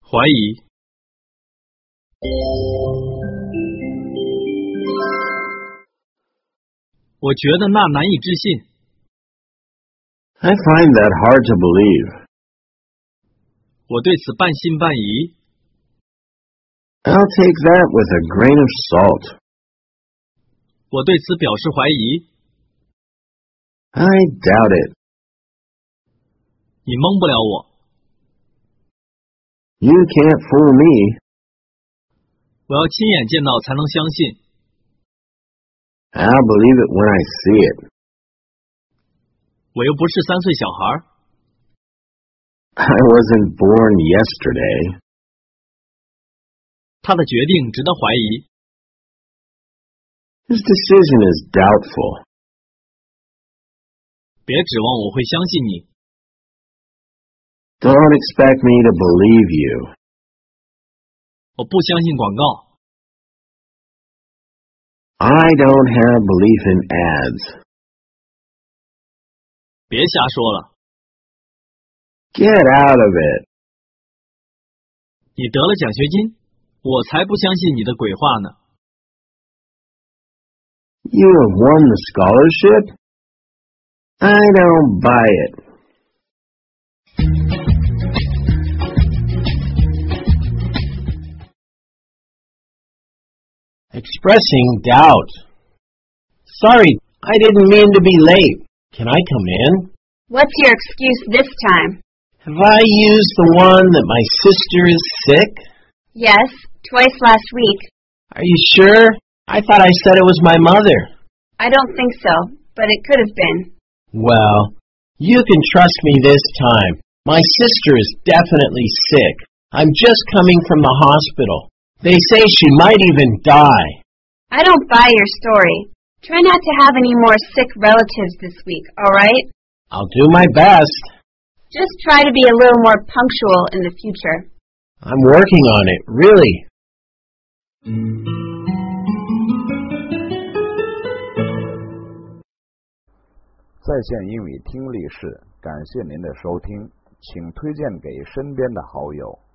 怀疑。我觉得那难以置信。 I find that hard to believe. 我对此半信半疑。 I'll take that with a grain of salt. 我对此表示怀疑。 I doubt it. 你蒙不了我。 You can't fool me. 我要亲眼见到才能相信。 I'll believe it when I see it. 我又不是3岁小孩。 I wasn't born yesterday. 他的决定值得怀疑。 His decision is doubtful. 别指望我会相信你。 Don't expect me to believe you. 我不相信广告。 I don't have belief in ads. 别瞎说了。 Get out of it. 你得了奖学金，我才不相信你的鬼话呢。 You have won the scholarship? I don't buy it. Expressing doubt. Sorry, I didn't mean to be late. Can I come in? What's your excuse this time? Have I used the one that my sister is sick? Yes, twice last week. Are you sure? I thought I said it was my mother. I don't think so, but it could have been. Well, you can trust me this time. My sister is definitely sick. I'm just coming from the hospital. They say she might even die. I don't buy your story. Try not to have any more sick relatives this week, all right? I'll do my best. Just try to be a little more punctual in the future. I'm working on it, really. 在线英语听力室，感谢您的收听，请推荐给身边的好友。